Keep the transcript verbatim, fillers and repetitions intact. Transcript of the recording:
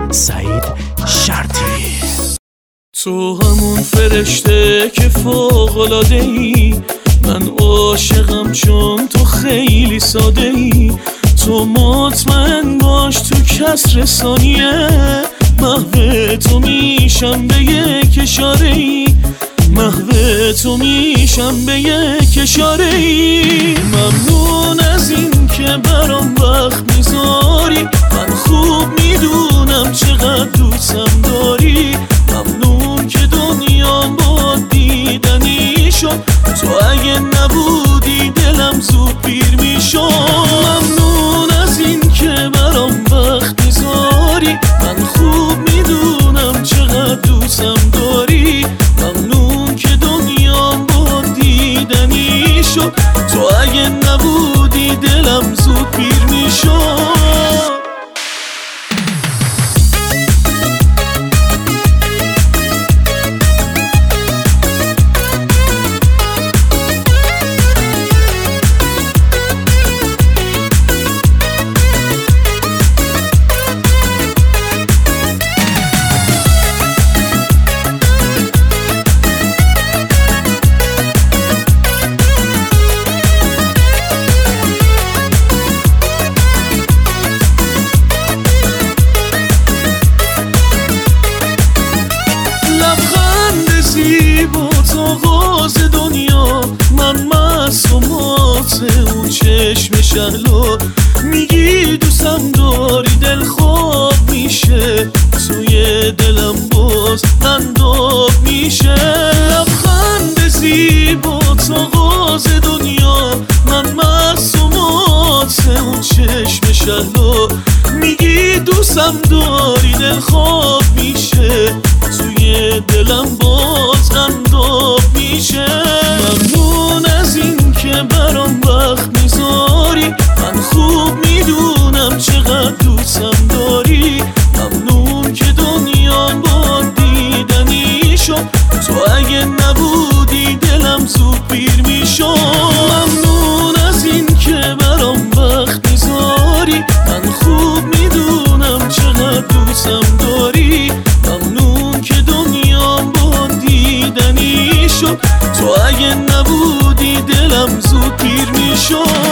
سعید شرطی. تو همون فرشته که فوق‌العاده‌ای، من عاشقم چون تو خیلی ساده‌ای. تو مطمئن باش تو کسر ثانیه محو تو میشم به یک اشاره‌ای، محو تو میشم به یک اشاره‌ای. ممنون از این که برام وقت میذاری، من خوب میدونم چقدر دوستم داری. ممنون که دنیام با دیدنی شد، تو اگه نبودی دلم زود پیر میشد. ممنون از این که برام وقت میذاری، من خوب میدونم چقدر دوستم داری. ممنون که دنیام با دیدنی شد، تو اگه نبودی دلم زود پیر میشد. آغاز دنیا من معصومات اون چشم شهلا، میگی دوستم داری دل خواب میشه، توی دلم باز انداب میشه. لبخند زیبات آغاز دنیا من معصومات اون چشم شهلا، میگی دوستم داری دل خواب میشه، توی دلم باز انداب میشه. ممنون از این که برام وقت میذاری، من خوب میدونم چقدر دوستم داری. ممنون که دنیام با دیدنی شد، تو اگه نبودی دلم زود پیر میشد. ممنون از این که برام وقت میذاری، من خوب میدونم چقدر دوستم داری. ممنون که دنیام با دیدنی شد، تو اگه نبودی دلم زود پیر میشد.